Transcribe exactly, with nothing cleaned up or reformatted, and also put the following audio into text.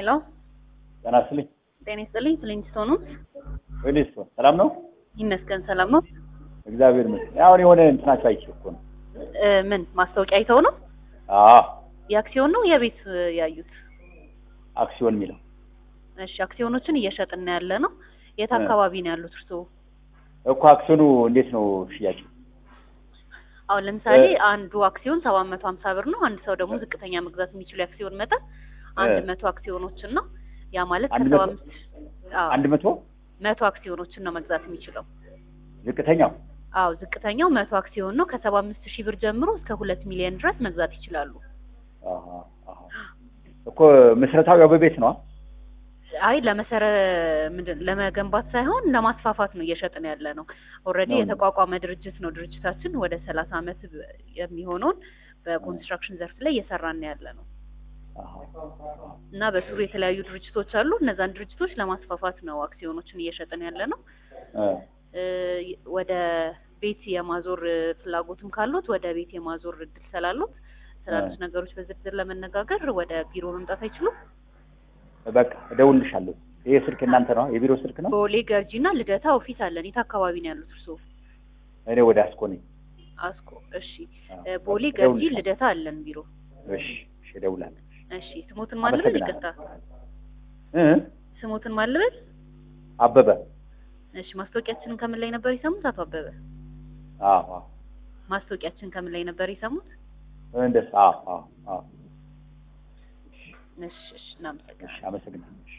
ሄሎ ጤና ይስጥልኝ። ጤና ይስጥልኝ። ፍሊንስቶን ነው? ፍሊንስቶን ሰላም ነው? ይመስገን ሰላም ነው። እግዚአብሔር ይመስገን። አሁን የሆነ እንትናቸው አይቼ እኮ ነው። እ ምን ማስታወቂያ አይተው ነው? አዎ የአክሲዮን ነው የቤት ያዩት? አክሲዮን የሚለው። እሺ አክሲዮኖችን እየሸጥን ያለ ነው። የት አካባቢ ነው ያሉት እርስዎ? እኮ አክሲዮኑ እንዴት ነው ሽያጭ? አሁን ለምሳሌ አንዱ አክሲዮን ሰባት መቶ ሀምሳ ብር ነው። አንድ ሰው ደግሞ ዝቅተኛ መግዛት የሚችለው የአክሲዮን መጠን አንድ መቶ አክሲዮኖችን ነው። ያ ማለት ከሰባ አምስት አዎ አንድ መቶ መቶ አክሲዮኖችን ነው መግዛት የሚችለው። ዝቅተኛው? አዎ ዝቅተኛው መቶ አክሲዮን ነው። ከሰባ አምስት ሺህ ብር ጀምሮ እስከ ሁለት ሚሊዮን ድረስ መግዛት ይችላሉ። አሃ አሃ እኮ መስረታው ያው በቤት ነው። አይ ለመሰረ ምንድን ለመገንባት ሳይሆን ለማስፋፋት ነው እየሸጥን ያለ ነው። ኦልሬዲ የተቋቋመ ድርጅት ነው ድርጅታችን። ወደ ሰላሳ አመት የሚሆነውን በኮንስትራክሽን ዘርፍ ላይ እየሰራን ያለ ነው። እና በስሩ የተለያዩ ድርጅቶች አሉ። እነዛን ድርጅቶች ለማስፋፋት ነው አክሲዮኖችን እየሸጥን ያለ ነው። ወደ ቤት የማዞር ፍላጎትም ካሉት ወደ ቤት የማዞር እድል ስላሉት ስላሉት ነገሮች በዝርዝር ለመነጋገር ወደ ቢሮ መምጣት አይችሉም? በቃ እደውልልሻለሁ። ይሄ ስልክ እናንተ ነው? የቢሮ ስልክ ነው? ቦሌ ገርጂና ልደታ ኦፊስ አለን። የት አካባቢ ነው ያሉት እርስዎ? እኔ ወደ አስኮ ነኝ። አስኮ። እሺ ቦሌ ገርጂ ልደታ አለን ቢሮ። እሺ እሺ እደውላለሁ። እሺ ስሞትን ማልበል ይቅርታ እ ስሞትን ማልበል አበበ። እሺ ማስታወቂያችንን ከምን ላይ ነበር የሰሙት አቶ አበበ? አዎ አዎ ማስታወቂያችን ከምን ላይ ነበር የሰሙት? እንደዛ አዎ አዎ አዎ። እሺ እሺ እናመሰግናለን። አመሰግናለሁ።